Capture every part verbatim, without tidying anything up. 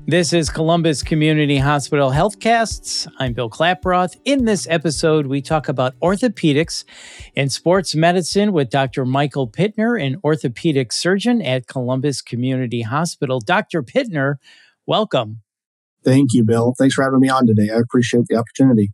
This is Columbus Community Hospital Healthcasts. I'm Bill Klaproth. In this episode, we talk about orthopedics and sports medicine with Doctor Michael Pittner, an orthopedic surgeon at Columbus Community Hospital. Doctor Pittner, welcome. Thank you, Bill. Thanks for having me on today. I appreciate the opportunity.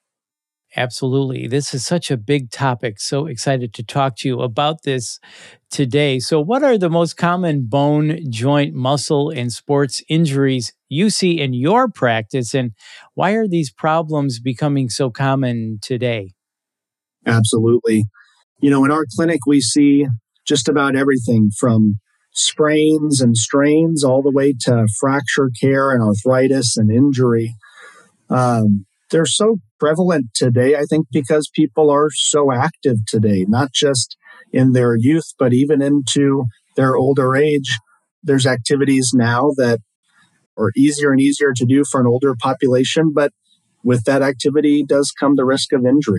Absolutely. This is such a big topic. So excited to talk to you about this today. So what are the most common bone, joint, muscle, and sports injuries you see in your practice, and why are these problems becoming so common today? Absolutely. You know, in our clinic, we see just about everything from sprains and strains all the way to fracture care and arthritis and injury. Um, they're so prevalent today, I think, because people are so active today, not just in their youth, but even into their older age. There's activities now that are easier and easier to do for an older population, but with that activity does come the risk of injury.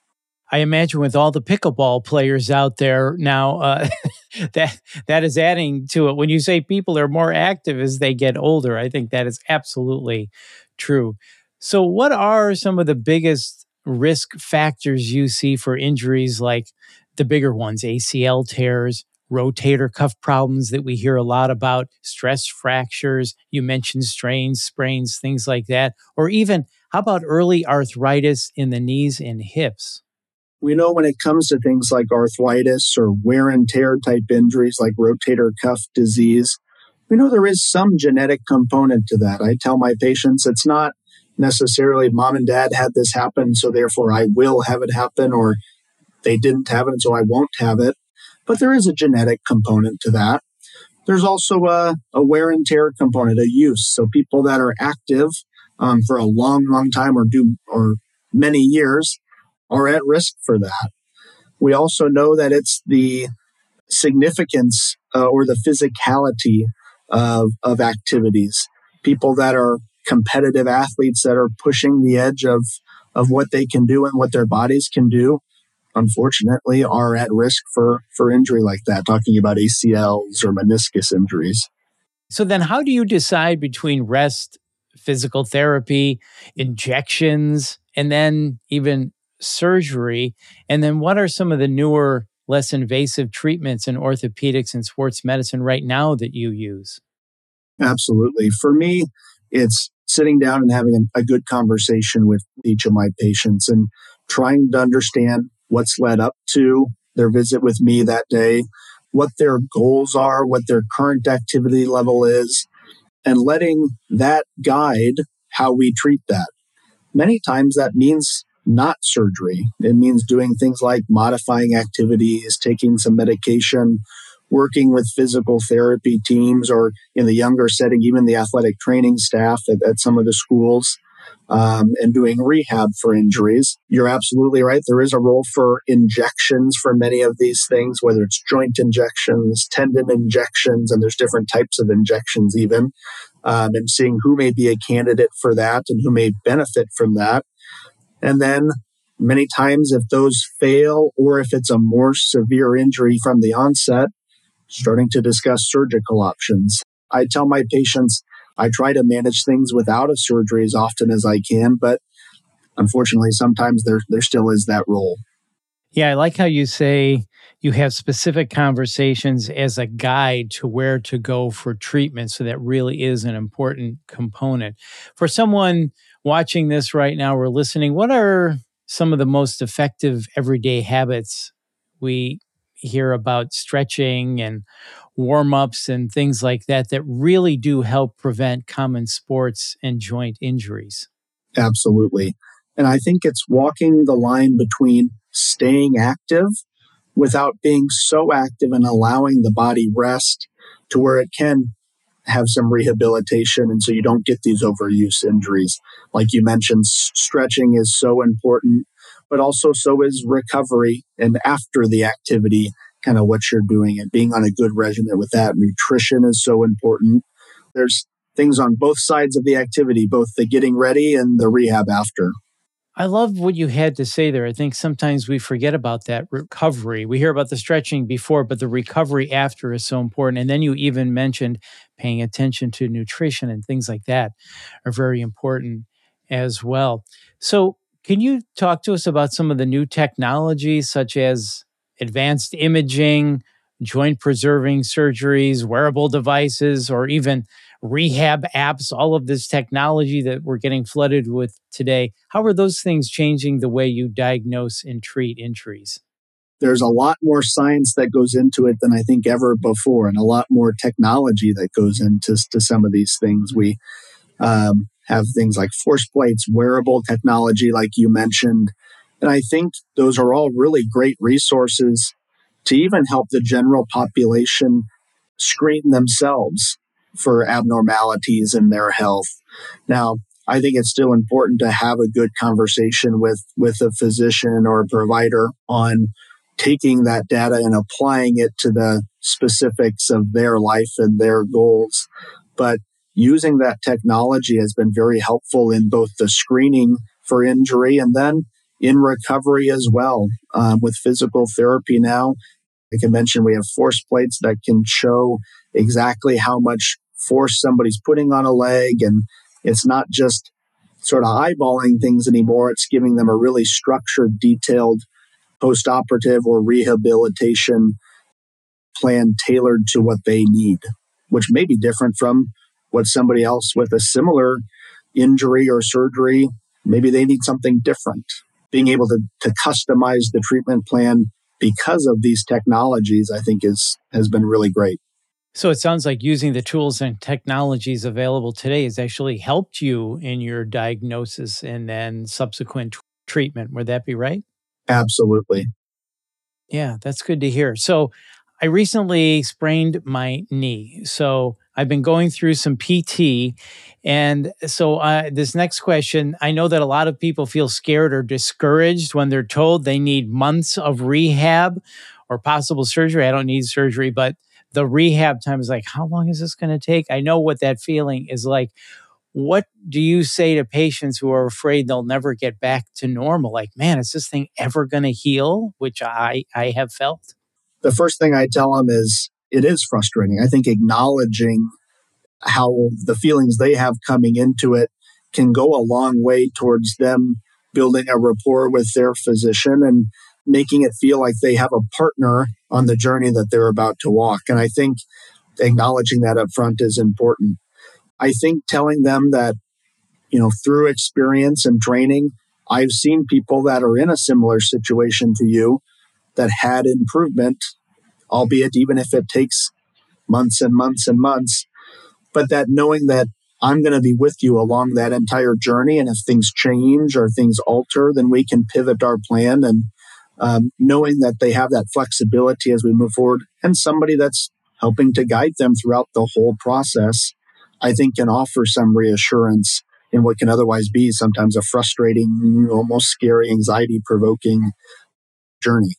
I imagine with all the pickleball players out there now, uh, that that is adding to it. When you say people are more active as they get older, I think that is absolutely true. So what are some of the biggest risk factors you see for injuries, like the bigger ones, A C L tears, rotator cuff problems that we hear a lot about, stress fractures, you mentioned strains, sprains, things like that, or even how about early arthritis in the knees and hips? We know when it comes to things like arthritis or wear and tear type injuries like rotator cuff disease, we know there is some genetic component to that. I tell my patients it's not necessarily mom and dad had this happen, so therefore I will have it happen, or they didn't have it, so I won't have it. But there is a genetic component to that. There's also a, a wear and tear component, a use. So people that are active um, for a long, long time or do or many years are at risk for that. We also know that it's the significance uh, or the physicality of, of activities. People that are competitive athletes that are pushing the edge of, of what they can do and what their bodies can do, unfortunately, are at risk for, for injury like that, talking about A C Ls or meniscus injuries. So then how do you decide between rest, physical therapy, injections, and then even surgery? And then what are some of the newer, less invasive treatments in orthopedics and sports medicine right now that you use? Absolutely. For me, it's sitting down and having a, a good conversation with each of my patients and trying to understand what's led up to their visit with me that day, what their goals are, what their current activity level is, and letting that guide how we treat that. Many times that means not surgery. It means doing things like modifying activities, taking some medication, working with physical therapy teams, or in the younger setting, even the athletic training staff at, at some of the schools, um, and doing rehab for injuries. You're absolutely right. There is a role for injections for many of these things, whether it's joint injections, tendon injections, and there's different types of injections even, um, and seeing who may be a candidate for that and who may benefit from that. And then many times if those fail, or if it's a more severe injury from the onset, starting to discuss surgical options. I tell my patients I try to manage things without a surgery as often as I can, but unfortunately, sometimes there, there still is that role. Yeah, I like how you say you have specific conversations as a guide to where to go for treatment. So that really is an important component. For someone watching this right now or listening, what are some of the most effective everyday habits? We hear about stretching and warm-ups and things like that that really do help prevent common sports and joint injuries. Absolutely. And I think it's walking the line between staying active without being so active and allowing the body rest to where it can have some rehabilitation, and so you don't get these overuse injuries. Like you mentioned, stretching is so important, but also so is recovery and after the activity, kind of what you're doing and being on a good regimen with that. Nutrition is so important. There's things on both sides of the activity, both the getting ready and the rehab after. I love what you had to say there. I think sometimes we forget about that recovery. We hear about the stretching before, but the recovery after is so important. And then you even mentioned paying attention to nutrition and things like that are very important as well. So, can you talk to us about some of the new technologies such as advanced imaging, joint preserving surgeries, wearable devices, or even rehab apps, all of this technology that we're getting flooded with today? How are those things changing the way you diagnose and treat injuries? There's a lot more science that goes into it than I think ever before, and a lot more technology that goes into to some of these things. We um, have things like force plates, wearable technology, like you mentioned. And I think those are all really great resources to even help the general population screen themselves for abnormalities in their health. Now, I think it's still important to have a good conversation with, with a physician or a provider on taking that data and applying it to the specifics of their life and their goals. But using that technology has been very helpful in both the screening for injury and then in recovery as well. Um, with physical therapy now, like I mentioned, we have force plates that can show exactly how much force somebody's putting on a leg. And it's not just sort of eyeballing things anymore. It's giving them a really structured, detailed post-operative or rehabilitation plan tailored to what they need, which may be different from what somebody else with a similar injury or surgery, maybe they need something different. Being able to, to customize the treatment plan because of these technologies, I think is has been really great. So it sounds like using the tools and technologies available today has actually helped you in your diagnosis and then subsequent t- treatment. Would that be right? Absolutely. Yeah, that's good to hear. So I recently sprained my knee. So I've been going through some P T. And so uh, this next question, I know that a lot of people feel scared or discouraged when they're told they need months of rehab or possible surgery. I don't need surgery, but the rehab time is like, how long is this going to take? I know what that feeling is like. What do you say to patients who are afraid they'll never get back to normal? Like, man, is this thing ever going to heal? Which I, I have felt. The first thing I tell them is it is frustrating. I think acknowledging how the feelings they have coming into it can go a long way towards them building a rapport with their physician and making it feel like they have a partner on the journey that they're about to walk. And I think acknowledging that up front is important. I think telling them that, you know, through experience and training, I've seen people that are in a similar situation to you that had improvement, albeit even if it takes months and months and months, but that knowing that I'm going to be with you along that entire journey. And if things change or things alter, then we can pivot our plan. And um, knowing that they have that flexibility as we move forward and somebody that's helping to guide them throughout the whole process, I think can offer some reassurance in what can otherwise be sometimes a frustrating, almost scary, anxiety provoking journey.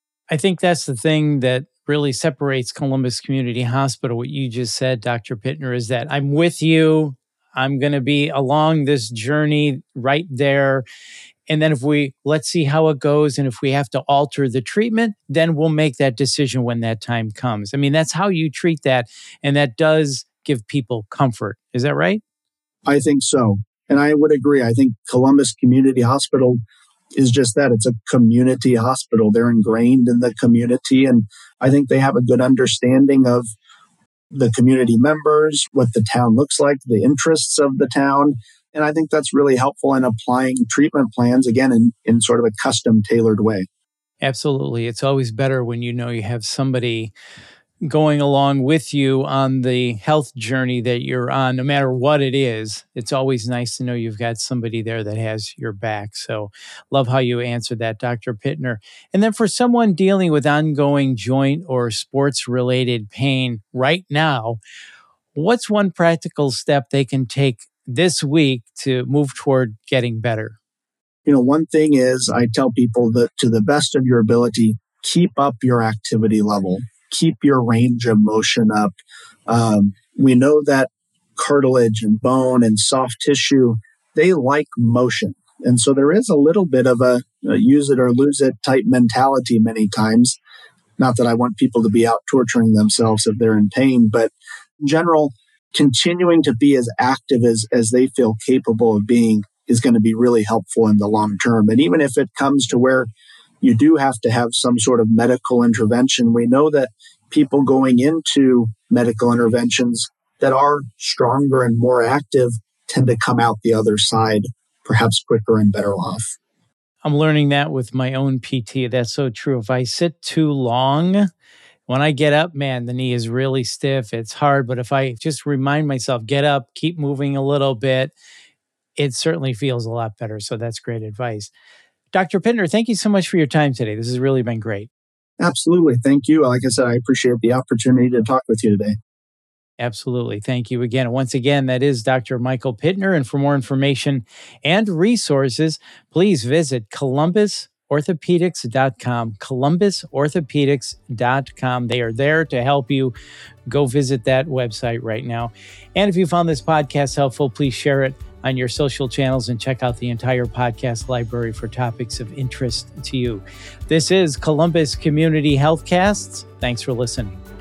I think that's the thing that really separates Columbus Community Hospital. What you just said, Doctor Pittner, is that I'm with you. I'm going to be along this journey right there. And then if we, let's see how it goes. And if we have to alter the treatment, then we'll make that decision when that time comes. I mean, that's how you treat that. And that does give people comfort. Is that right? I think so. And I would agree. I think Columbus Community Hospital is just that. It's a community hospital. They're ingrained in the community. And I think they have a good understanding of the community members, what the town looks like, the interests of the town. And I think that's really helpful in applying treatment plans, again, in, in sort of a custom tailored way. Absolutely. It's always better when you know you have somebody going along with you on the health journey that you're on, no matter what it is. It's always nice to know you've got somebody there that has your back. So, love how you answered that, Doctor Pittner. And then for someone dealing with ongoing joint or sports related pain right now, what's one practical step they can take this week to move toward getting better? You know, one thing is I tell people that to the best of your ability, keep up your activity level, keep your range of motion up. Um, we know that cartilage and bone and soft tissue, they like motion. And so there is a little bit of a, a use it or lose it type mentality many times. Not that I want people to be out torturing themselves if they're in pain, but in general, continuing to be as active as, as they feel capable of being is going to be really helpful in the long term. And even if it comes to where you do have to have some sort of medical intervention, we know that people going into medical interventions that are stronger and more active tend to come out the other side perhaps quicker and better off. I'm learning that with my own P T. That's so true. If I sit too long, when I get up, man, the knee is really stiff. It's hard. But if I just remind myself, get up, keep moving a little bit, it certainly feels a lot better. So that's great advice. Doctor Pittner, thank you so much for your time today. This has really been great. Absolutely. Thank you. Like I said, I appreciate the opportunity to talk with you today. Absolutely. Thank you again. Once again, that is Doctor Michael Pittner. And for more information and resources, please visit columbus orthopedics dot com, columbus orthopedics dot com. They are there to help you. Go visit that website right now. And if you found this podcast helpful, please share it on your social channels and check out the entire podcast library for topics of interest to you. This is Columbus Community Healthcasts. Thanks for listening.